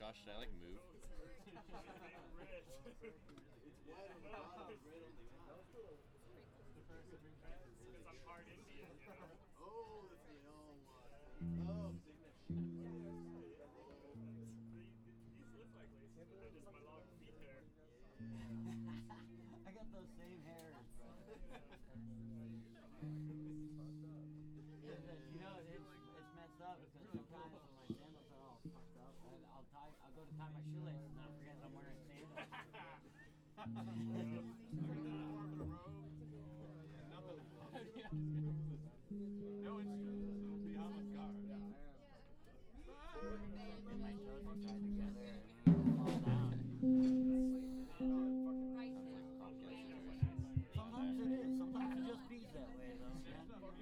Josh, should I like move? It's white on the bottom, red on the top. Because I'm part Indian, you know? Oh, that's what they all want. Oh, sing that shit. These look like laces, but they're just my long feet hair. I got those same hairs, bro. You know, it's messed up because sometimes when my sandals are all fucked up, I'll go to tie my shoelaces and I forget I'm wearing sandals. No instruments. Be avant-garde. And my toes are tied together and I fall down. Sometimes it is. Sometimes it just beats that way, though, man.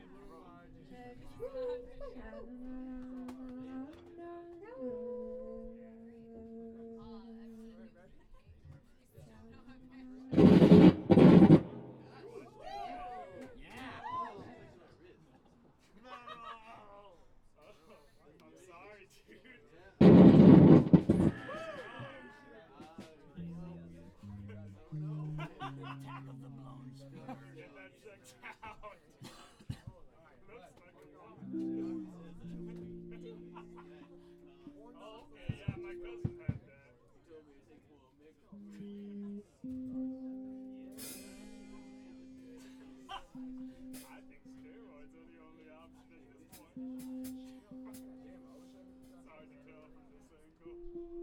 I'm sorry, dude. Attack of the blown skirt. Get that checked out. Looks like a oh, okay, yeah, my cousin had that. He told me to take one mix. I think steroids are the only option at this point. It's hard to tell from this angle.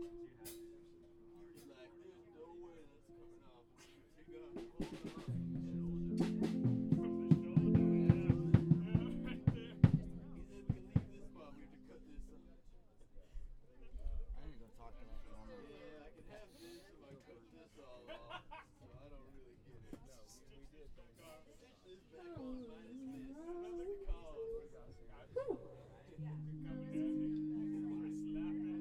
He's like, there's no way that's coming off. You got to hold on. From the shoulder, yeah. Yeah, right there. He said we can leave this spot. We have to cut this off. I need to go talk to that drummer. Yeah, I can have this if I cut this all off. So I don't really get it. No, we did. This back on minus this. Another call. Coming at me. We're slapping.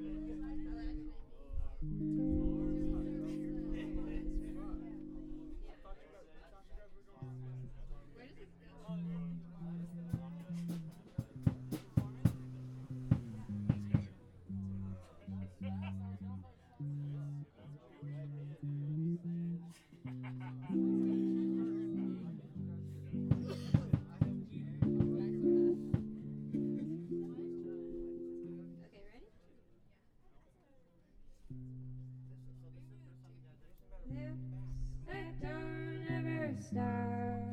Okay, ready? Lips that don't ever start.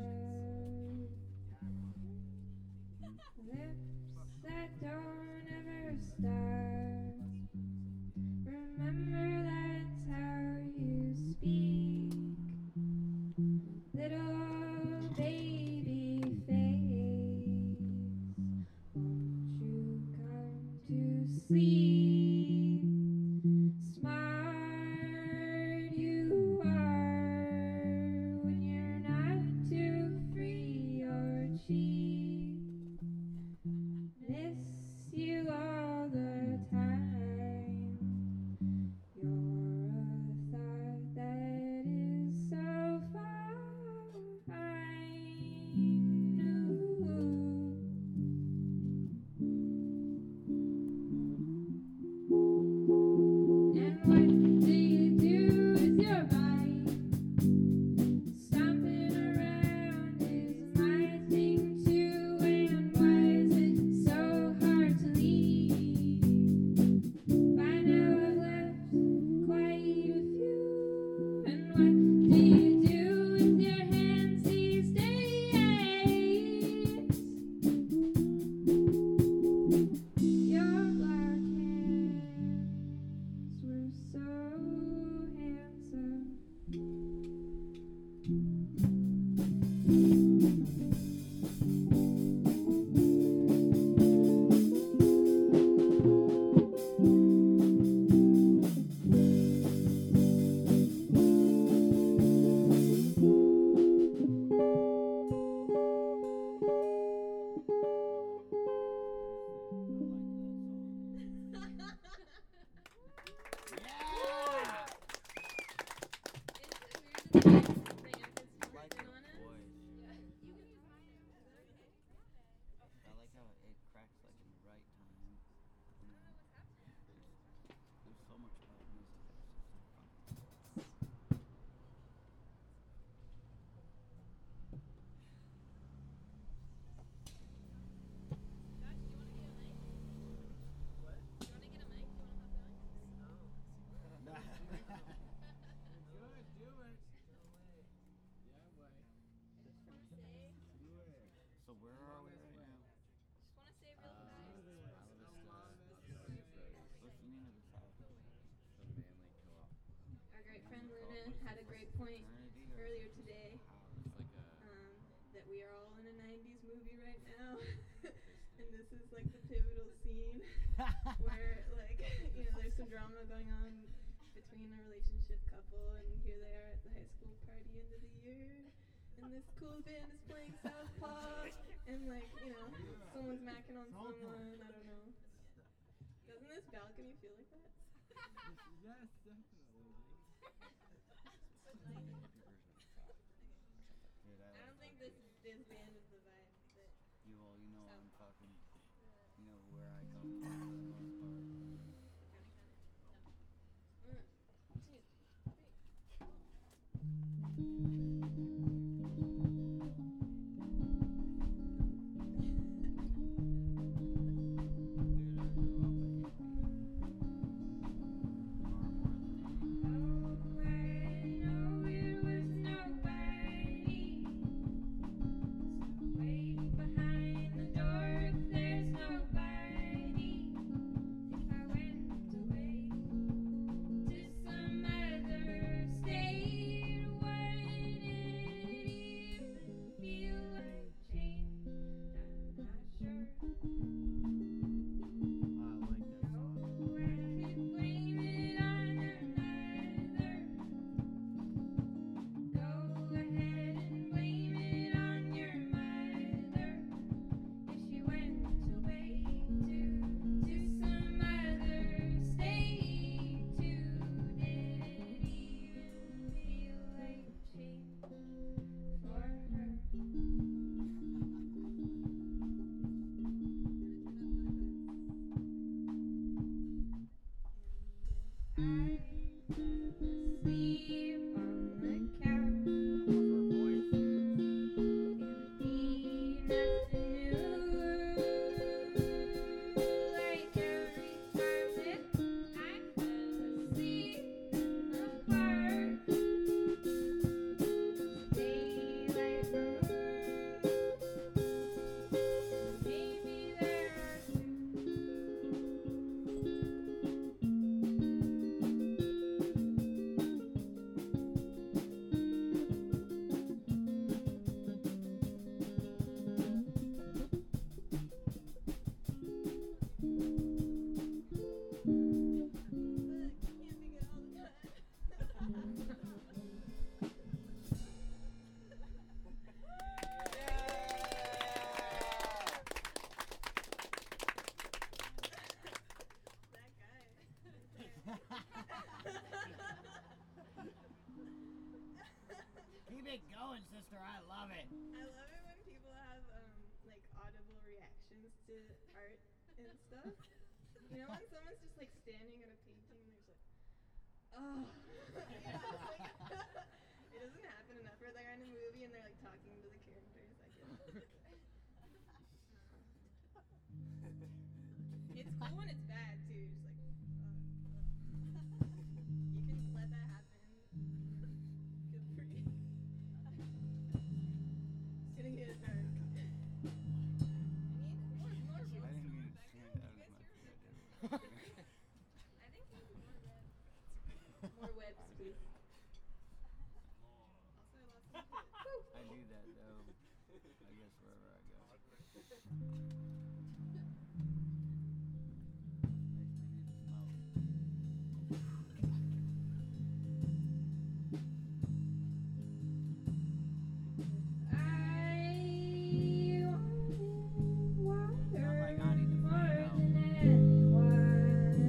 Lips that don't ever start. Remember that's how you speak. Little baby face. Won't you come to sleep? Smart you are when you're not too free or cheap. Miss you all the time. You're a thought that is so fine. Ooh. movie right now, and this is like the pivotal scene where like there's some drama going on between a relationship couple, and here they are at the high school party end of the year, and this cool band is playing Southpaw, and like someone's macking on someone. I don't know. Doesn't this balcony feel like that? Yes, definitely. Dude, I don't think this band is the vibe that. I'm fucking, where I come from for the most part. One, two, three. Dude, I grew up a hippie. Oh, I know it was nobody. So wait behind the door if there's nobody. If I went away to some other state, would it even feel like change? I'm not sure. I like that song. Oh, I could blame it on another. Go ahead and blame it on your mother. If she went away to some other state, too, did it even feel like change for her? I sleep on the couch. Her voice, dude. It'd be nothing new, like every time that I fell asleep in the park. Daylight room, maybe there are two. Look, can't sing it all the time. That guy. Keep it going, sister. I love it. I love it when people have like audible reactions to art and stuff. When someone's just like standing at a painting and they're just like, oh. It doesn't happen enough where they're in a movie and they're like talking to the characters. I guess. It's cool when it's bad too. Just like, you can let that happen. Good for you. It's gonna get dark. I need more I ropes. didn't mean to stand out as much as I did. I think we need more webs. More webs, please. Also, I lost some kids. I do that though. I guess wherever I go. Makes me need to smoke. I wanted water Sound like I need to more find out. than anyone.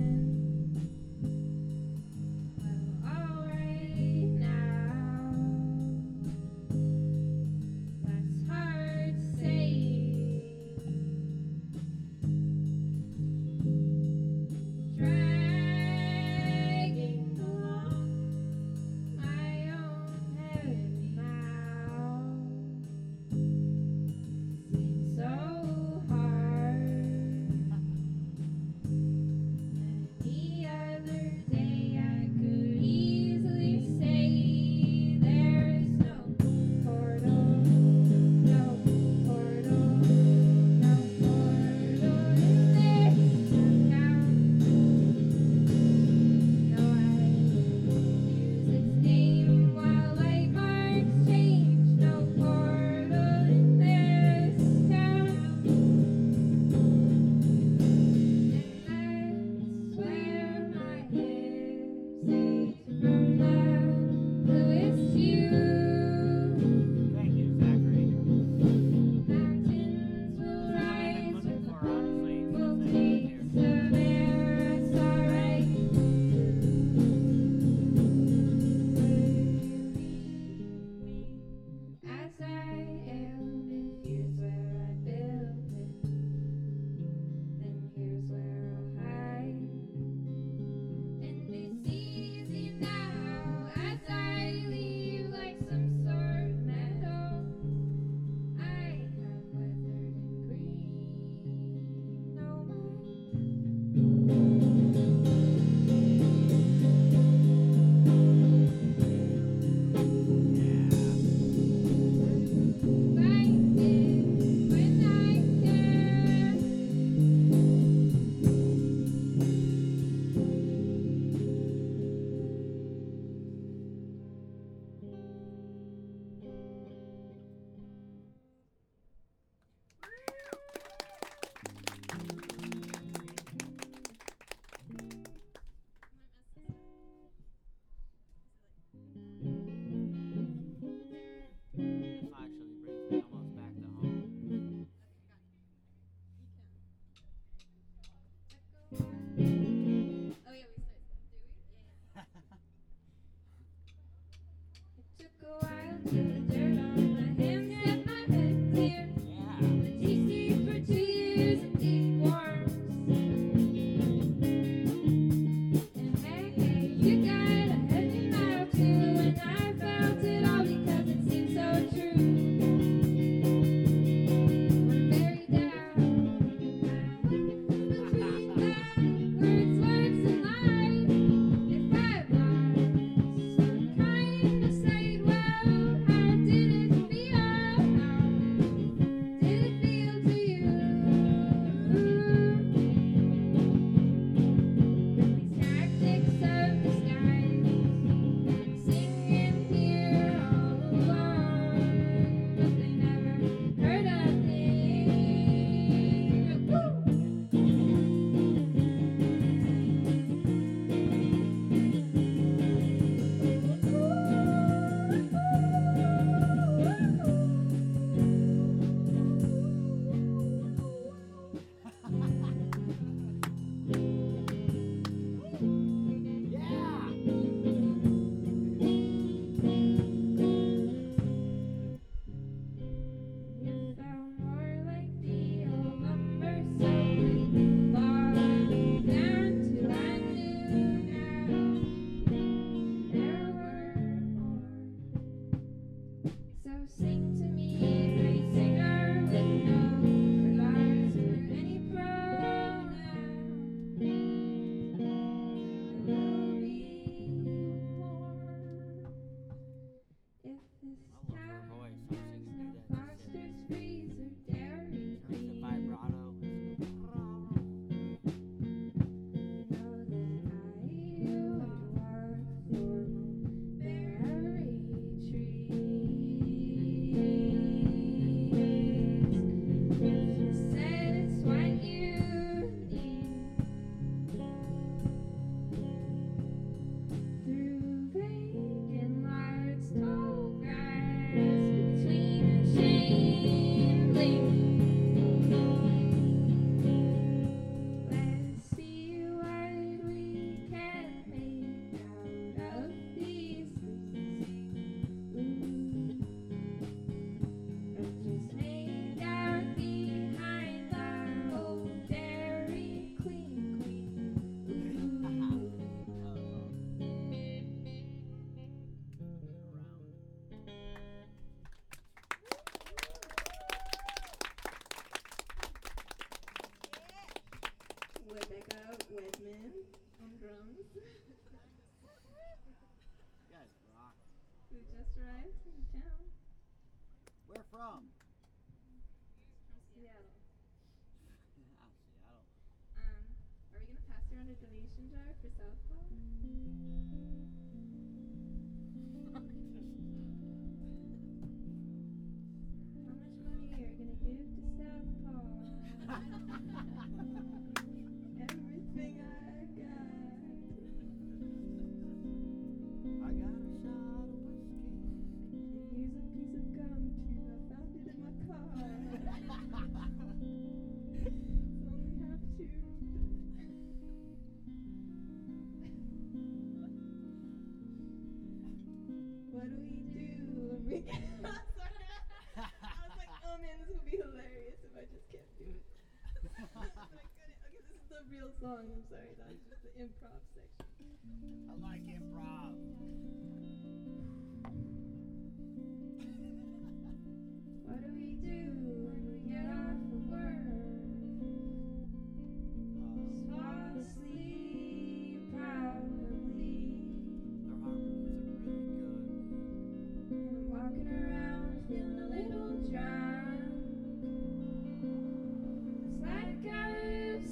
Well, alright now. That's hard to say. who just arrived in town Where from? from Seattle. Seattle. Are we gonna pass around a donation jar for Southpaw? How much money are you gonna give to Southpaw? Everything I got. I got a shot of whiskey. And here's a piece of gum too. I found it in my car. It's only half tuned. What do we do when we get sorry. I was like, oh man, this would be hilarious if I just kept doing it. But I couldn't. Okay, this is the real song. I'm sorry, that was just the improv section. I like improv. What do we do when we get off of work? Just fall asleep, probably. Their harmonies are really good. And I'm walking around feeling a little drunk. It's like out of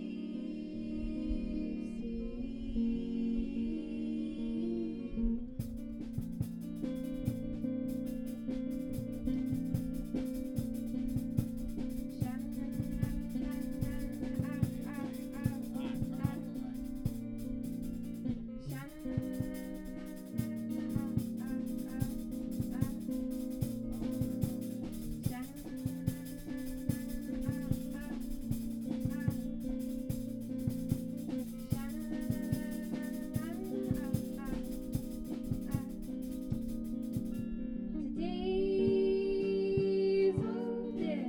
Today's old day,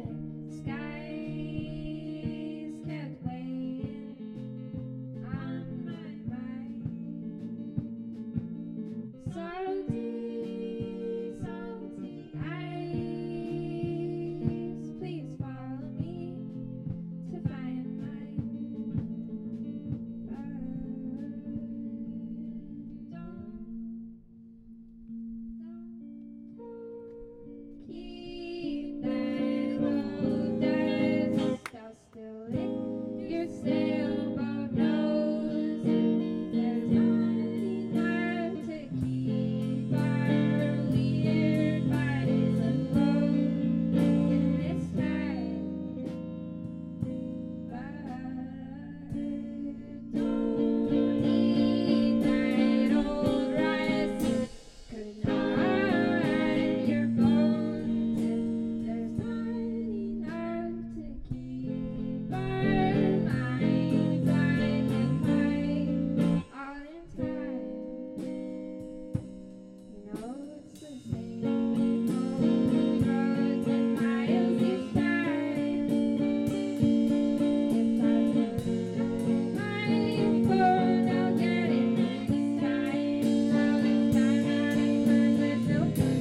skies kept weighing on my mind. Salty, salty eyes, please follow me to find mine. Keep that old dust still in your sailboat nose. There's not enough to keep our weird bodies afloat in this tide. But don't need that old rice. Could hide your bones if there's not enough to keep our minds. I can fight all in time. You know it's the same old roads and miles each time. If I put my phone, I'll get it next time. Now this time out of mind, there's no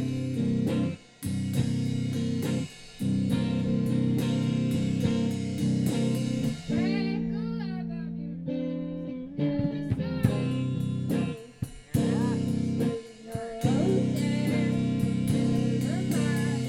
crackle of your music never stops. No there, never mind.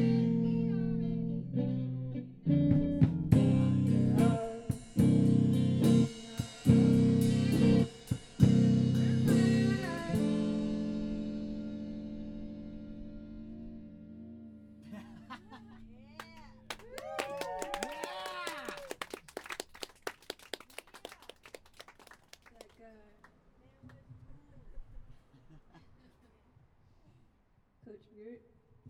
Coach Groot.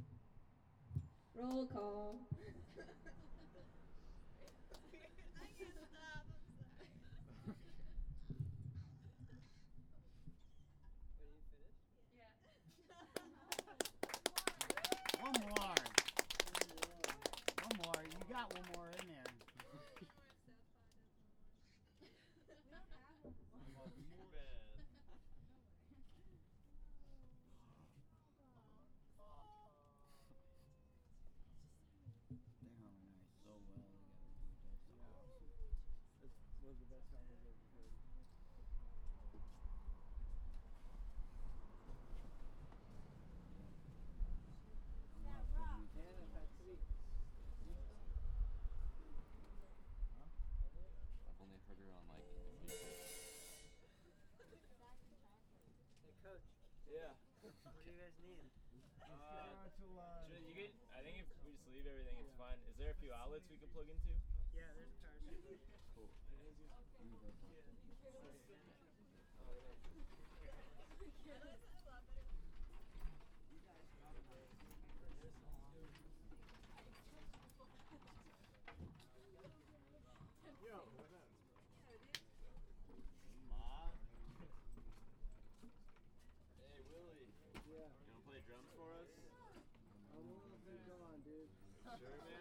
Roll call. One more. One more. You got one more in there. They harmonize so well together, dude. They're so awesome. That's one of the best songs I've ever heard. You get. I think if we just leave everything, it's fine. Is there a few outlets we could plug into? Yeah, there's a power strip. Cool. Ma. Hey, Willie. Yeah. You wanna play drums for us? I'm a little bit gone, dude. Sure, man.